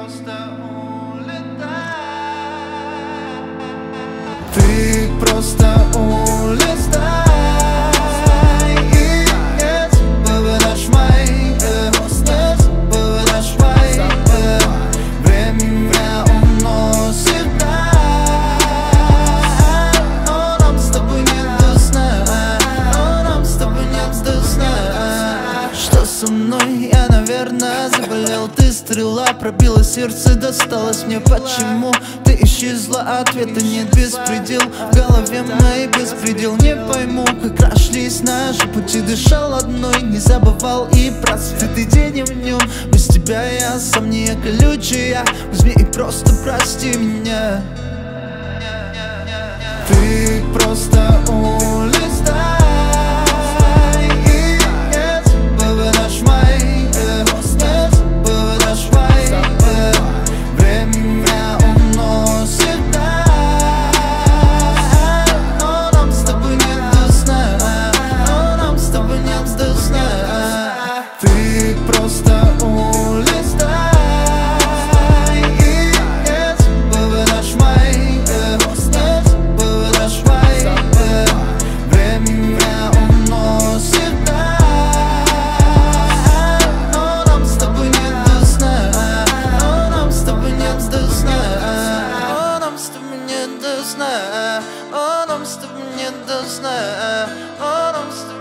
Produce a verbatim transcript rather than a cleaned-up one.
просто улетай. Ты просто улетай. И не забываешь мои, не забываешь мои. Время уносит нас, но нам с тобой нет до сна, но нам с тобой нет до сна. Что со мной? Я, наверное, заболел. Ты стрела, пробила сердце, досталось мне. Почему ты исчезла? Ответа нет, беспредел. В голове моей беспредел. Не пойму, как разошлись наши пути. Дышал одной, не забывал и про цветы день в нем. Без тебя я сам не колючая. Возьми и просто прости меня. Ты просто улетай. И не забываешь мои, не забываешь мои. Время уносит нас, но нам с тобой нет до сна, но нам с тобой нет до сна. Ты просто улетай. И не забываешь мои, не забываешь мои. Время уносит нас, но нам с тобой нет до сна, но нам с тобой нет до сна, но нам с тобой нет до сна, но нам с тобой нет до сна, но нам с тобой